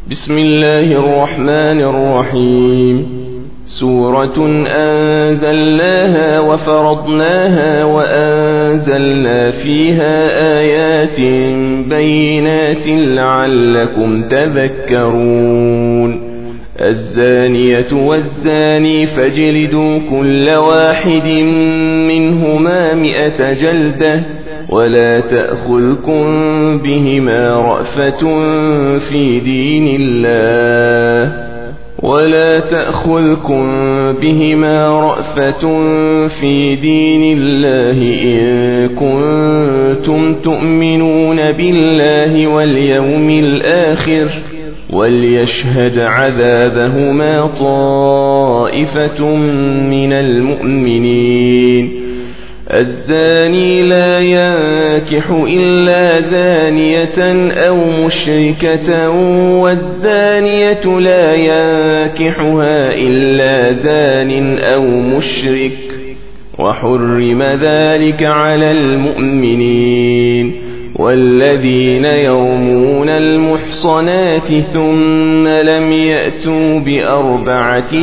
بسم الله الرحمن الرحيم. سورة أنزلناها وفرضناها وأنزلنا فيها آيات بينات لعلكم تذكرون. الزانية والزاني فاجلدوا كل واحد منهما 100 جلدة ولا تأخذكم بهما رأفة في دين الله إن كنتم تؤمنون بالله واليوم الآخر وليشهد عذابهما طائفة من المؤمنين. الزاني لا ينكح إلا زانية أو مشركة والزانية لا ينكحها إلا زان أو مشرك وحرم ذلك على المؤمنين. والذين يرمون المحصنات ثم لم يأتوا ب4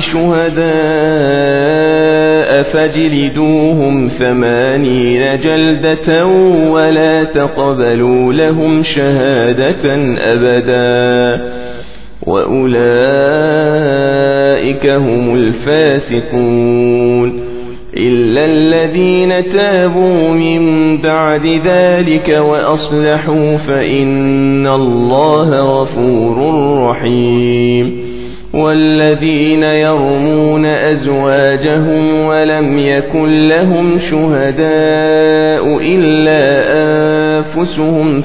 شهداء فاجلدوهم 80 جلدة ولا تقبلوا لهم شهادة أبدا وأولئك هم الفاسقون. إلا الذين تابوا من بعد ذلك وأصلحوا فإن الله غفور رحيم. والذين يرمون أزواجهم ولم يكن لهم شهداء إلا أنفسهم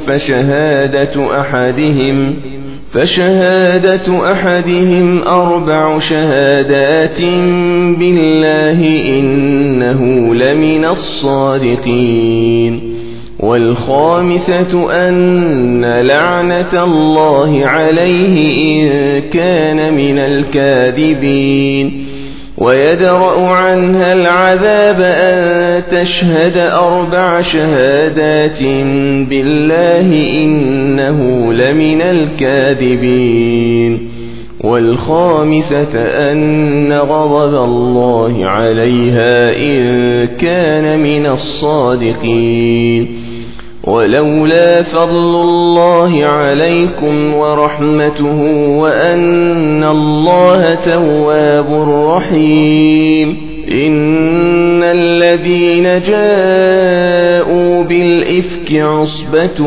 فشهادة أحدهم 4 شهادات بالله إنه لمن الصادقين. والخامسة أن لعنة الله عليه إن كان من الكاذبين. ويدرأ عنها العذاب أن تشهد 4 شهادات بالله إنه لمن الكاذبين. والخامسة أن غضب الله عليها إن كان من الصادقين. ولولا فضل الله عليكم ورحمته وأن الله تواب رحيم إن الذين جاءوا بالإفك عصبة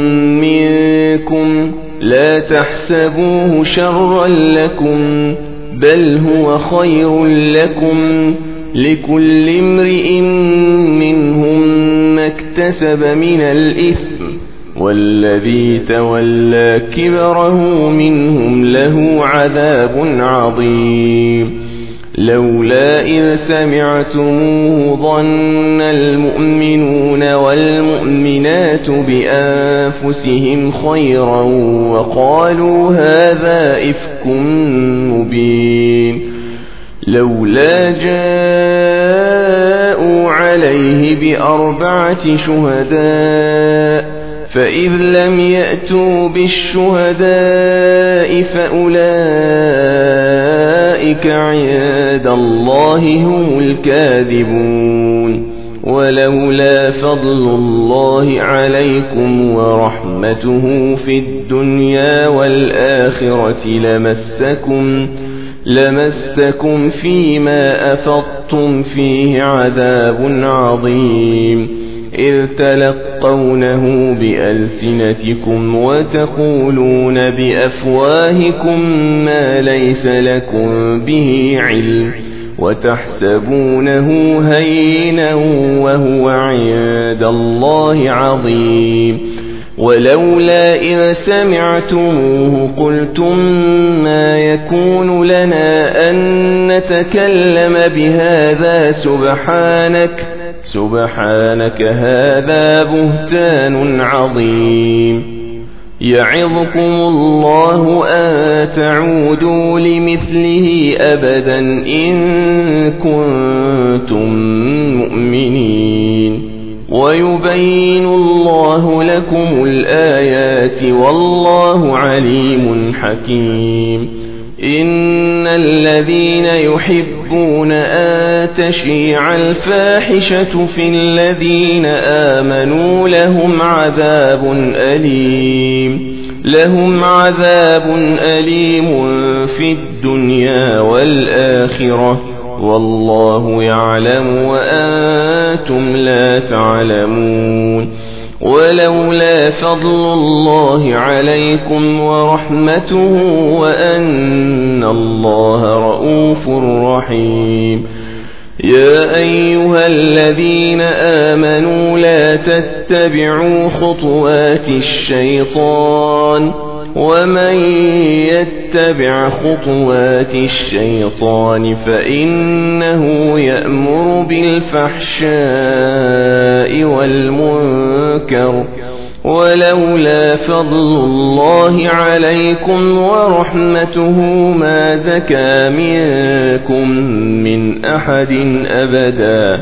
منكم لا تحسبوه شرا لكم بل هو خير لكم لكل امرئ منهم ما اكتسب من الإثم والذي تولى كبره منهم له عذاب عظيم. لولا إذ سمعتموه ظن المؤمنون والمؤمنات بأنفسهم خيرا وقالوا هذا إفك مبين. لولا جاءوا عليه ب4 شهداء فإذ لم يأتوا بالشهداء فأولئك عند الله هم الكاذبون. ولولا فضل الله عليكم ورحمته في الدنيا والآخرة لمسكم فيما أفضتم فيه عذاب عظيم إذ تلقونه بألسنتكم وتقولون بأفواهكم ما ليس لكم به علم وتحسبونه هينا وهو عند الله عظيم. ولولا إذ سمعتموه قلتم ما يكون لنا أن نتكلم بهذا سبحانك هذا بهتان عظيم. يعظكم الله أن تعودوا لمثله أبدا إن كنتم مؤمنين. ويبين الله لكم الآيات والله عليم حكيم. إن الذين يحبون أن تشيع الفاحشة في الذين آمنوا لهم عذاب أليم في الدنيا والآخرة والله يعلم وأنتم لا تعلمون. ولولا فضل الله عليكم ورحمته وأن الله رؤوف رحيم. يا أيها الذين آمنوا لا تتبعوا خطوات الشيطان ومن يتبع خطوات الشيطان فإنه يأمر بالفحشاء والمنكر. ولولا فضل الله عليكم ورحمته ما زكى منكم من أحد أبدا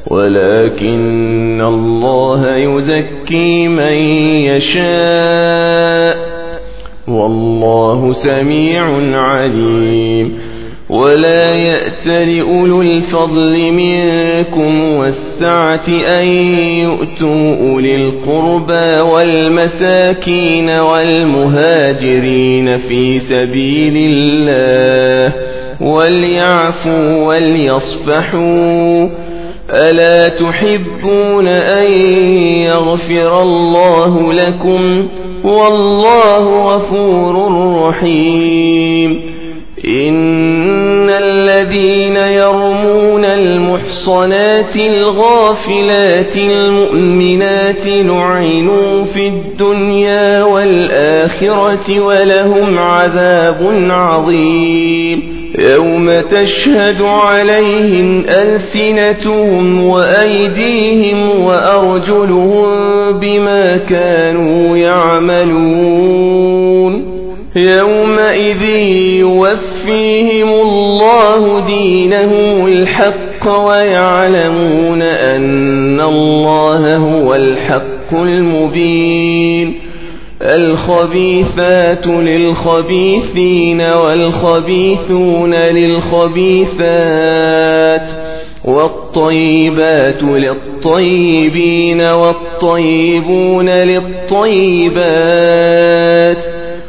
ولكن الله يزكي من يشاء والله سميع عليم. ولا يأتل أولو الفضل منكم والسعة أن يؤتوا أولي القربى والمساكين والمهاجرين في سبيل الله وليعفوا وليصفحوا. ألا تحبون أن يغفر الله لكم والله غفور رحيم. إن الذين يرمون المحصنات الغافلات المؤمنات لعنوا في الدنيا والآخرة ولهم عذاب عظيم. يوم تشهد عليهم ألسنتهم وأيديهم وأرجلهم بما كانوا يعملون. يومئذ يوفيهم الله دينهم الحق ويعلمون أن الله هو الحق المبين. الخبيثات للخبيثين والخبيثون للخبيثات والطيبات للطيبين والطيبون للطيبات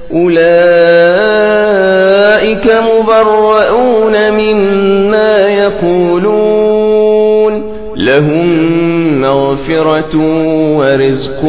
أولئك مبرؤون مما يقولون لهم مغفرة ورزق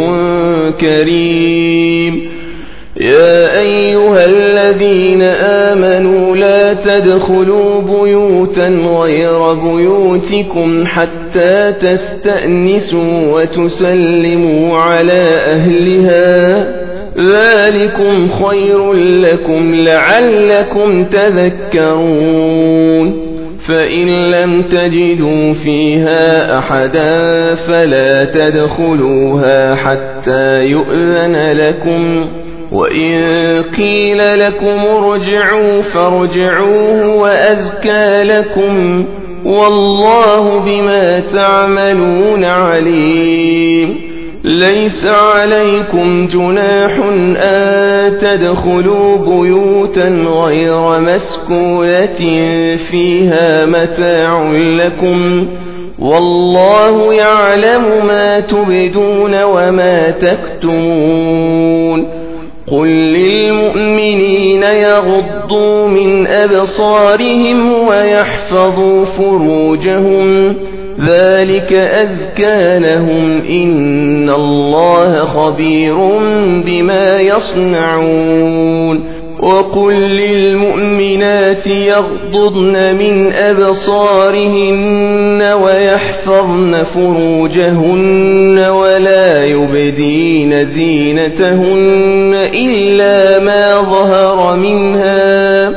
كريم. يا أيها الذين آمنوا لا تدخلوا بيوتا غير بيوتكم حتى تستأنسوا وتسلموا على أهلها ذلكم خير لكم لعلكم تذكرون. فإن لم تجدوا فيها أحدا فلا تدخلوها حتى يؤذن لكم وإن قيل لكم ارجعوا فارجعوا وأزكى لكم والله بما تعملون عليم. ليس عليكم جناح أن تدخلوا بيوتا غير مسكونة فيها متاع لكم والله يعلم ما تبدون وما تكتمون. قل للمؤمنين يغضوا من أبصارهم ويحفظوا فروجهم ذلك أزكى لهم إن الله خبير بما يصنعون. وقل للمؤمنات يغضضن من أبصارهن ويحفظن فروجهن ولا يبدين زينتهن إلا ما ظهر منها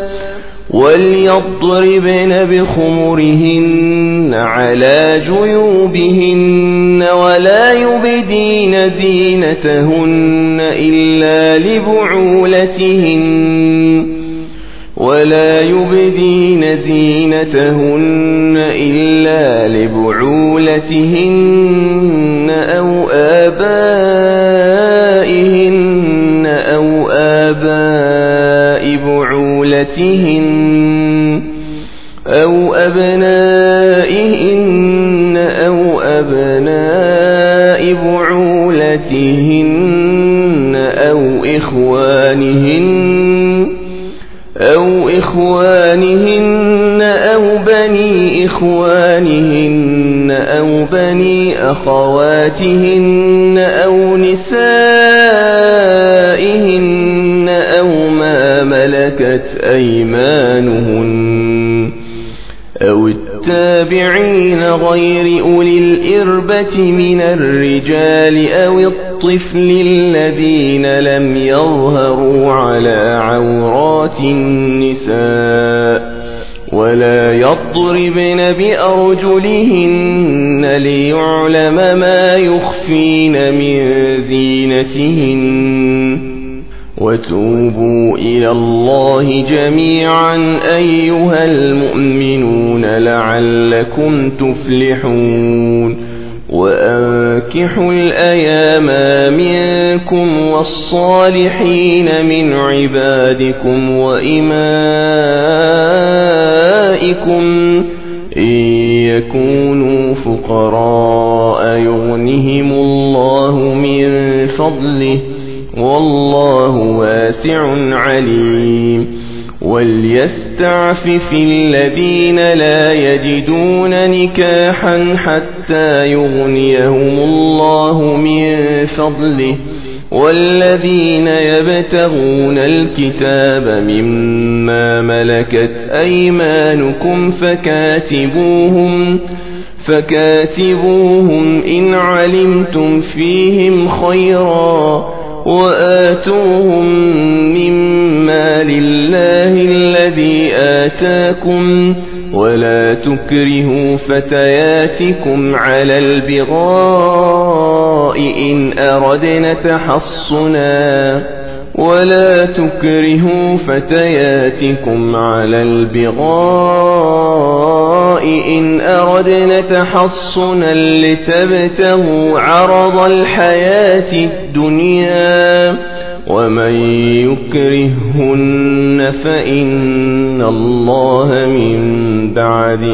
وليضربن بخمرهن على جيوبهن ولا يبدين زينتهن إلا لبعولتهن بعولتهن أو أبنائهن أو أبناء بعولتهن أو إخوانهن أو بني إخوانهن أو بني أخواتهن أو نسائهن أو ما ملكت أيمانهن أو التابعين غير أولي الإربة من الرجال أو الطفل الذين لم يظهروا على عورات النساء ولا يضربن بأرجلهن ليعلم ما يخفين من زينتهن وتوبوا إلى الله جميعا أيها المؤمنون لعلكم تفلحون وأنكحوا الأيام منكم والصالحين من عبادكم وإمائكم إن يكونوا فقراء يغنهم الله من فضله والله واسع عليم وليستعفف الذين لا يجدون نكاحا حتى يغنيهم الله من فضله والذين يبتغون الكتاب مما ملكت أيمانكم فكاتبوهم إن علمتم فيهم خيرا وآتوهم مما لله الذي آتاكم ولا تكرهوا فتياتكم على البغاء إن أردنا تحصنا لتبتغوا عرض الحياة الدنيا ومن يكرههن فإن الله من بعد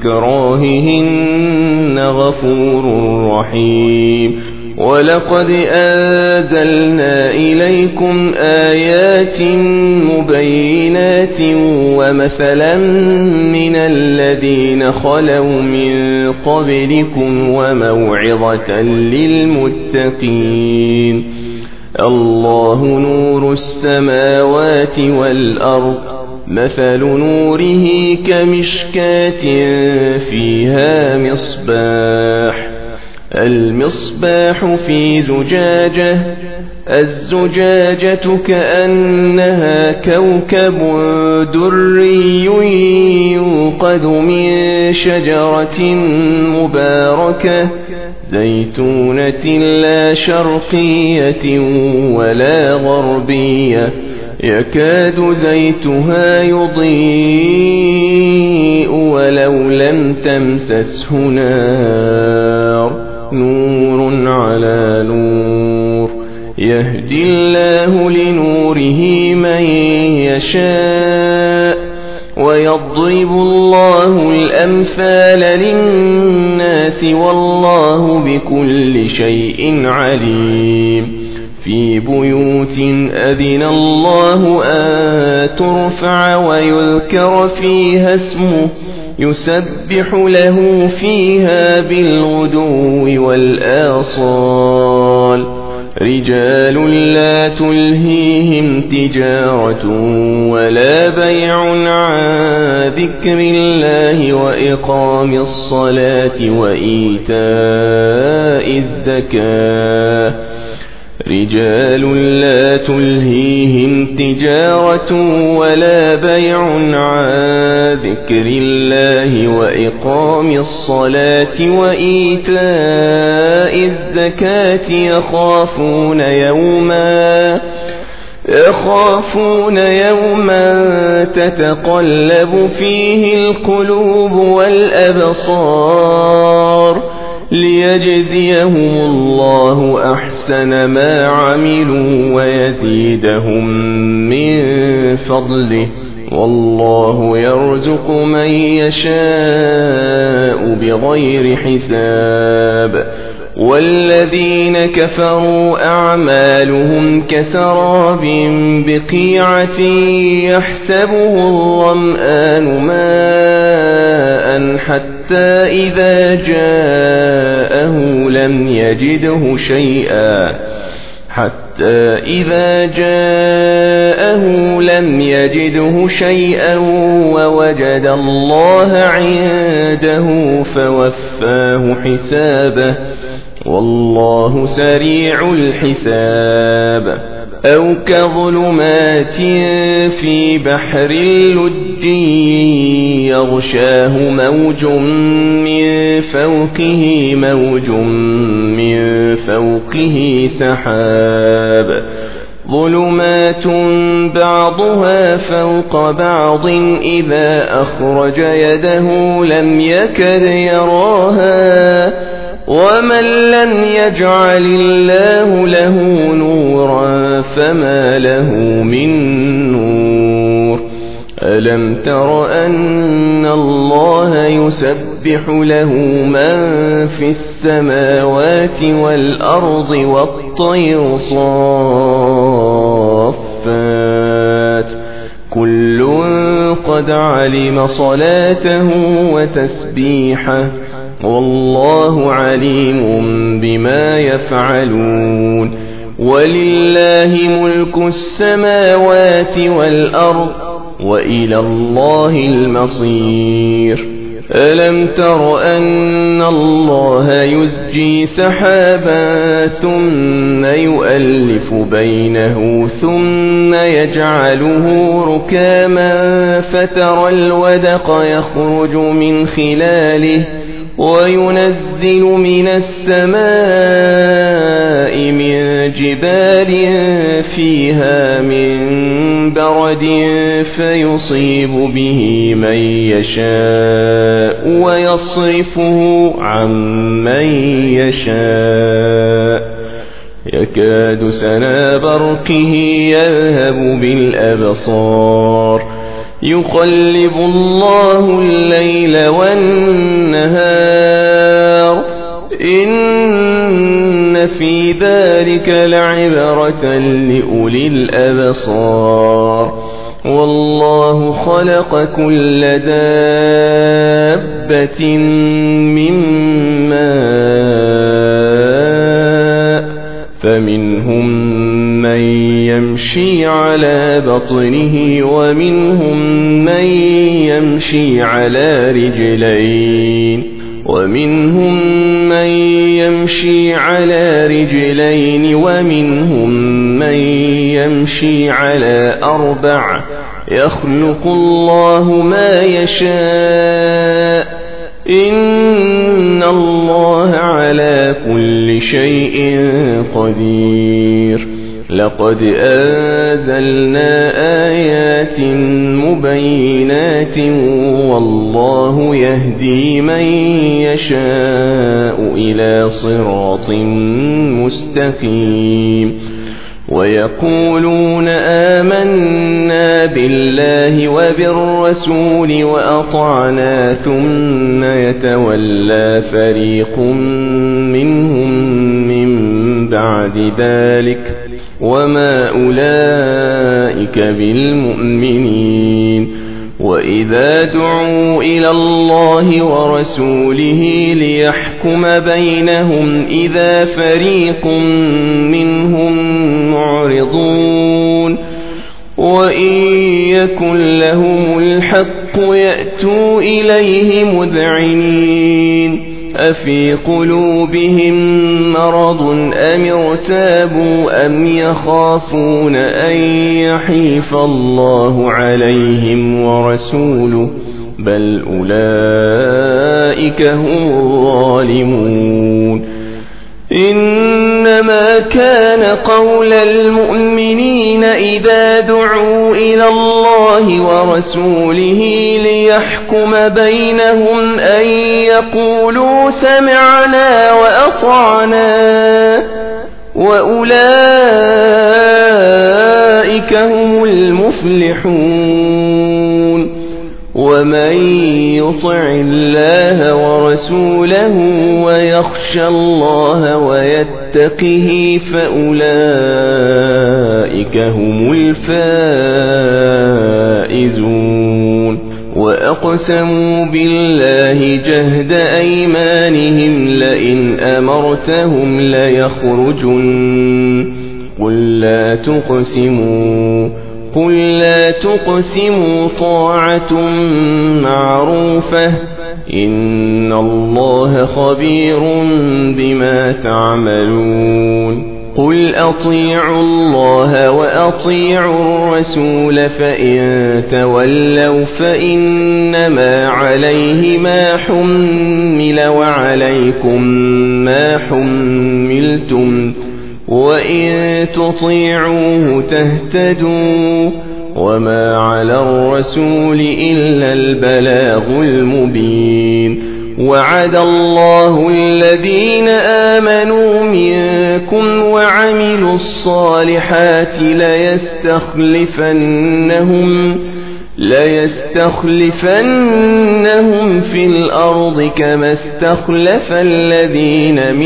إكراههن غفور رحيم ولقد أنزلنا إليكم آيات مبينات ومثلا من الذين خلوا من قبلكم وموعظة للمتقين الله نور السماوات والأرض مثل نوره كمشكاة فيها المصباح في زجاجة الزجاجة كأنها كوكب دري يوقد من شجرة مباركة زيتونة لا شرقية ولا غربية يكاد زيتها يضيء ولو لم تمسسه نار نور على نور يهدي الله لنوره من يشاء ويضرب الله الأمثال للناس والله بكل شيء عليم في بيوت أذن الله أن ترفع ويذكر فيها اسمه يسبح له فيها بالغدو والآصال رجال لا تلهيهم تجارة ولا بيع عن ذكر الله وإقام الصلاة وإيتاء الزكاة رجال لا تلهيهم تجارة ولا بيع عن ذكر الله وإقام الصلاة وإيتاء الزكاة يخافون يوما تتقلب فيه القلوب والأبصار ليجزيهم الله أحسن ما عملوا ويزيدهم من فضله، والله يرزق من يشاء بغير حساب. والذين كفروا أعمالهم كسراب بقيعة يحسبه الظمآن ماء حتى إذا جاءه لم يجده شيئا ووجد الله عنده فوفاه حسابه، والله سريع الحساب. أو كظلمات في بحر لجي يغشاه موج من فوقه سحاب، ظلمات بعضها فوق بعض إذا أخرج يده لم يكد يراها، ومن لم يجعل الله له نورا فما له من نور. ألم تر أن الله يسبح له من في السماوات والأرض والطير صافات، كل قد علم صلاته وتسبيحه، والله عليم بما يفعلون. ولله ملك السماوات والأرض وإلى الله المصير. ألم تر أن الله يزجي سحابا ثم يؤلف بينه ثم يجعله ركاما فترى الودق يخرج من خلاله، وينزل من السماء من جبال فيها من برد فيصيب به من يشاء ويصرفه عن من يشاء، يكاد سنا برقه يذهب بالأبصار، يقلب الله الليل والنهار، إن في ذلك لعبرة لأولي الأبصار. والله خلق كل دابة من ماء، فمنهم من يمشي على بطنه ومنهم من يمشي على رجلين ومنهم من يمشي على أربع، يخلق الله ما يشاء، إن الله على كل شيء قدير. لقد أنزلنا آيات مبينات والله يهدي من يشاء إلى صراط مستقيم. ويقولون آمنا بالله وبالرسول وأطعنا ثم يتولى فريق منهم من بعد ذلك وما أولئك بالمؤمنين. وإذا دعوا إلى الله ورسوله ليحكم بينهم إذا فريق منهم معرضون، وإن يكن لهم الحق يأتوا إليه مذعنين. أفي قلوبهم مرض أم ارتابوا أم يخافون أن يحيف الله عليهم ورسوله، بل أولئك هم الظالمون. إنما كان قول المؤمنين إذا دعوا إلى الله ورسوله ليحكم بينهم أن يقولوا سمعنا وأطعنا وأولئك هم المفلحون. ومن يطع الله ورسوله ويخشى الله ويتقه فأولئك هم الفائزون. وأقسموا بالله جهد أيمانهم لئن أمرتهم ليخرجن قل لا تقسموا طاعة معروفة إن الله خبير بما تعملون. قل أطيعوا الله وأطيعوا الرسول فإن تولوا فإنما عليه ما حمل وعليكم ما حملتم وإن تطيعوه تهتدوا وما على الرسول إلا البلاغ المبين. وعد الله الذين آمنوا منكم وعملوا الصالحات ليستخلفنهم في الأرض كما استخلف الذين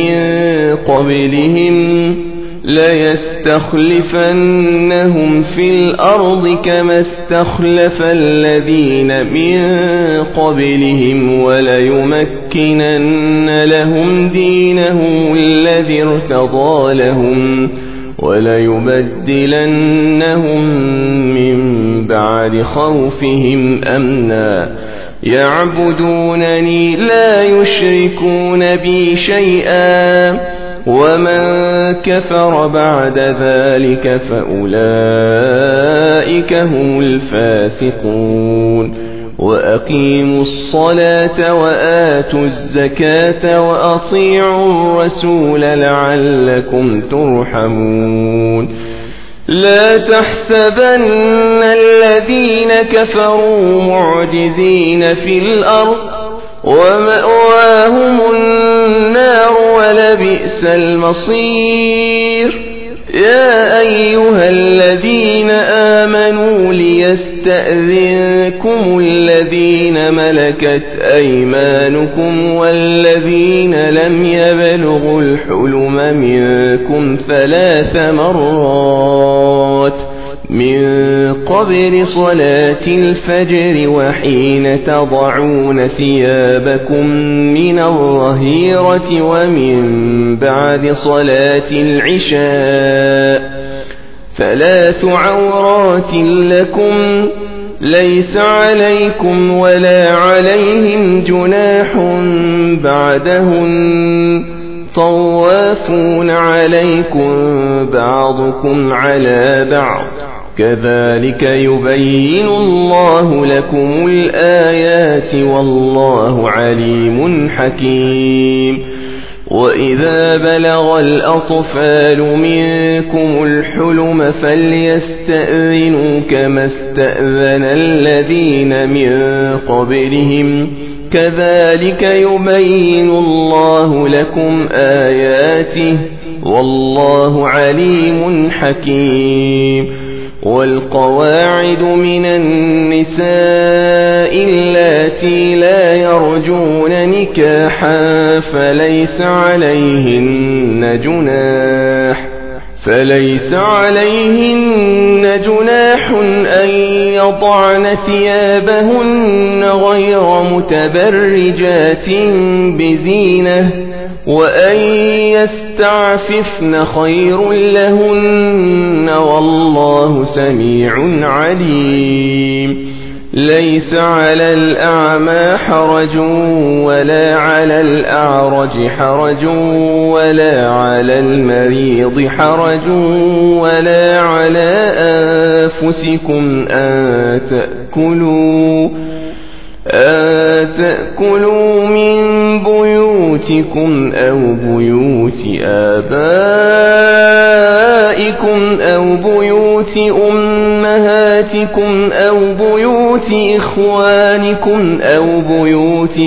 من قبلهم وليمكنن لهم دينهم الذي ارتضى لهم وليبدلنهم من بعد خوفهم أمنا يعبدونني لا يشركون بي شيئا ومن كفر بعد ذلك فأولئك هم الفاسقون. وأقيموا الصلاة وآتوا الزكاة وأطيعوا الرسول لعلكم ترحمون. لا تحسبن الذين كفروا معجزين في الأرض ومأواهم النار ولبئس المصير. يا أيها الذين آمنوا ليستأذنكم الذين ملكت أيمانكم والذين لم يبلغوا الحلم منكم 3 مرات من قبل صلاة الفجر وحين تضعون ثيابكم من الظهيرة ومن بعد صلاة العشاء 3 عورات لكم ليس عليكم ولا عليهم جناح بعدهن طوافون عليكم بعضكم على بعض كذلك يبين الله لكم الآيات والله عليم حكيم. وإذا بلغ الأطفال منكم الحلم فليستأذنوا كما استأذن الذين من قبلهم كذلك يبين الله لكم آياته والله عليم حكيم. والقواعد من النساء اللاتي لا يرجون نكاحا فليس عليهن جناح أن يضعن ثيابهن غير متبرجات بزينة وأن يستعففن خير لهن والله سميع عليم. ليس على الأعمى حرج ولا على الأعرج حرج ولا على المريض حرج ولا على أنفسكم أن تأكلوا من بيوتكم أو بيوت آبائكم أو بيوت أمهاتكم أو بيوت إخوانكم أو بيوت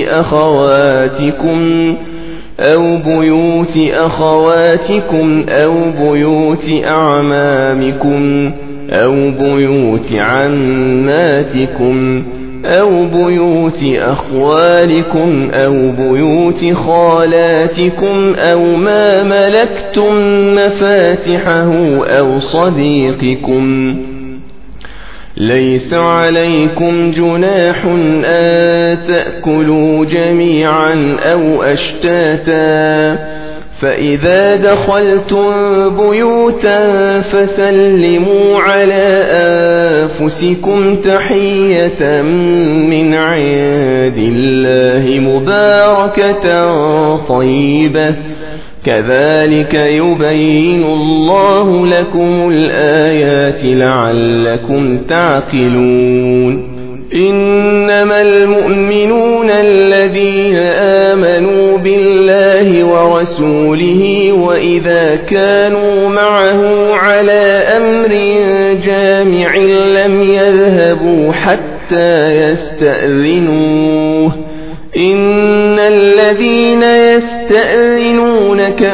أخواتكم أو بيوت أعمامكم أو بيوت عماتكم أو بيوت أخوالكم أو بيوت خالاتكم أو ما ملكتم مفاتحه أو صديقكم. ليس عليكم جناح أن تأكلوا جميعا أو أشتاتا، فإذا دخلتم بيوتا فسلموا على أنفسكم تحية من عند الله مباركة طيبة، كذلك يبين الله لكم الآيات لعلكم تعقلون. إنما المؤمنون الذين آمنوا بالله ورسوله وإذا كانوا معه على أمر جامع لم يذهبوا حتى يستأذنوه. إن الذين يستأذنونك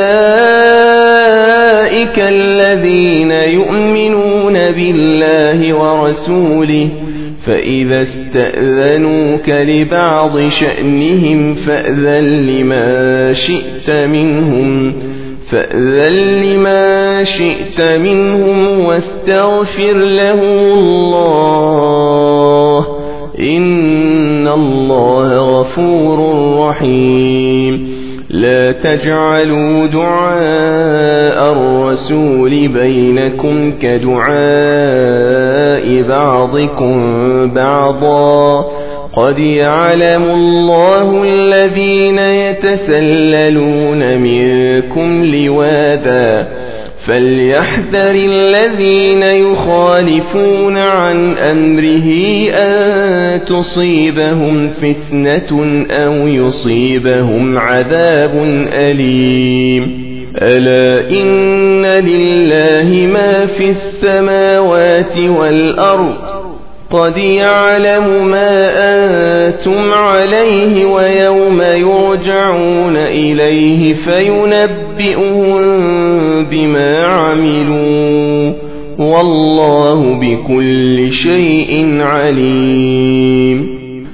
أولئك الذين يؤمنون بالله ورسوله، فإذا استأذنوك لبعض شأنهم فأذن لما شئت منهم واستغفر له الله، إن الله غفور رحيم. لا تجعلوا دعاء الرسول بينكم كدعاء بعضكم بعضا، قد يعلم الله الذين يتسللون منكم لواذا، فليحذر الذين يخالفون عن أمره أن تصيبهم فتنة أو يصيبهم عذاب أليم. ألا إن لله ما في السماوات والأرض، قد يعلم ما أنتم عليه ويوم يرجعون إليه فينبئهم بما عملوا، والله بكل شيء عليم.